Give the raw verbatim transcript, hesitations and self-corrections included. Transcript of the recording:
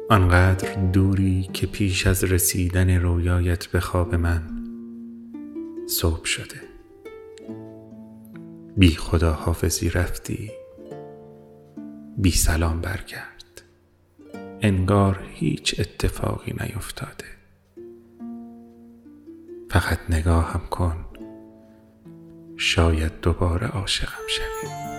آنقدر دوری که پیش از رسیدن رویایت به خواب من صبح شده. بی خداحافظی رفتی، بی سلام برگرد، انگار هیچ اتفاقی نیفتاده. فقط نگاهم کن، شاید دوباره عاشقم شوی.